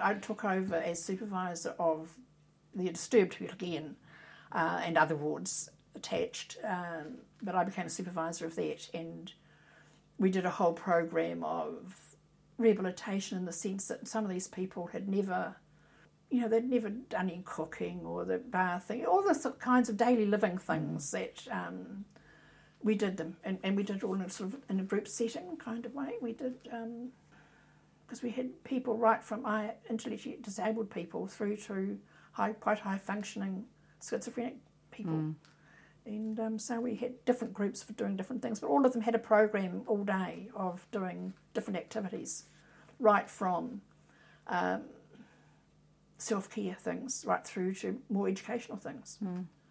I took over as supervisor of the disturbed people again, and other wards attached, but I became a supervisor of that, and we did a whole program of rehabilitation in the sense that some of these people had never, they'd never done any cooking or the bathing, all the kinds of daily living things that we did them, and we did it all in in a group setting kind of way. We did, because we had people right from intellectually disabled people through to quite high functioning schizophrenic people. And so we had different groups for doing different things, but all of them had a program all day of doing different activities, right from self-care things right through to more educational things.